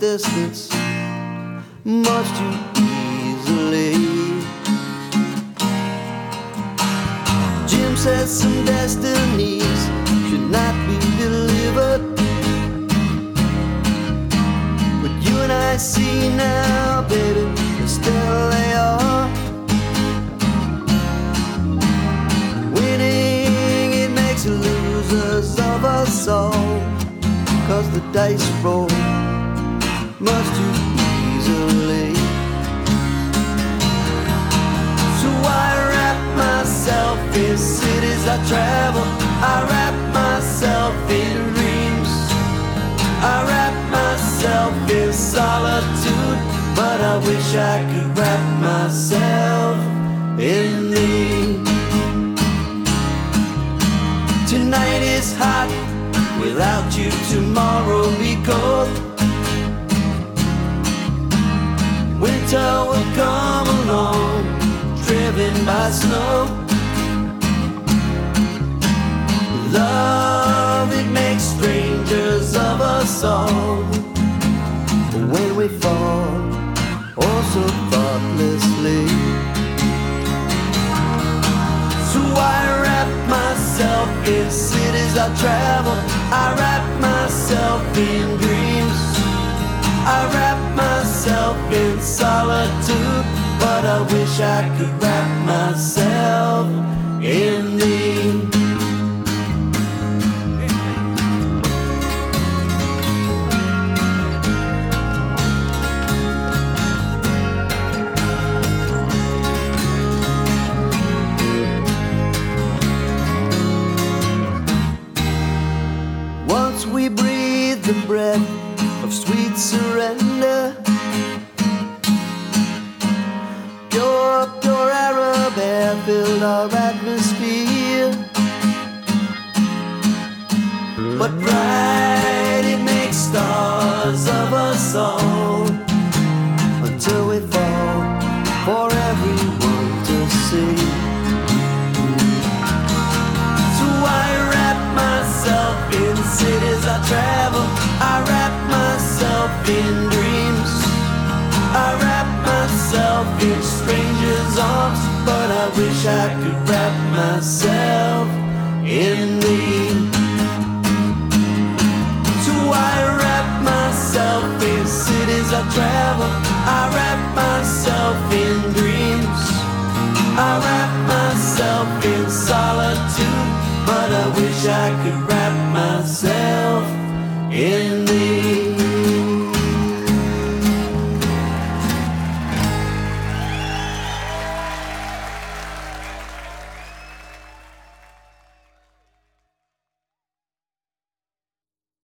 distance much too easily. Jim says some destinies should not be delivered, but you and I see now, baby, still they are. Winning, it makes losers of us all, 'cause the dice roll much too easily. So I wrap myself in cities I travel, I wrap myself in dreams, I wrap myself in solitude, but I wish I could wrap myself in thee. Tonight is hot, without you tomorrow be cold. Winter will come along, driven by snow. Love, it makes strangers of us all. When we fall, oh so thoughtlessly. So I wrap myself in cities I travel, I wrap myself in dreams, I wrap myself in solitude, but I wish I could wrap myself in thee. Once we breathe the breath of sweet surrender, pure up your Arab air filled our atmosphere. But bright, it makes stars of us all, until we fall for everyone to see. So I wrap myself in cities I travel, I wrap myself in dreams, I wrap myself in strangers' arms, but I wish I could wrap myself in thee. So I wrap myself in cities I travel, I wrap myself in dreams, I wrap myself in solitude, but I wish I could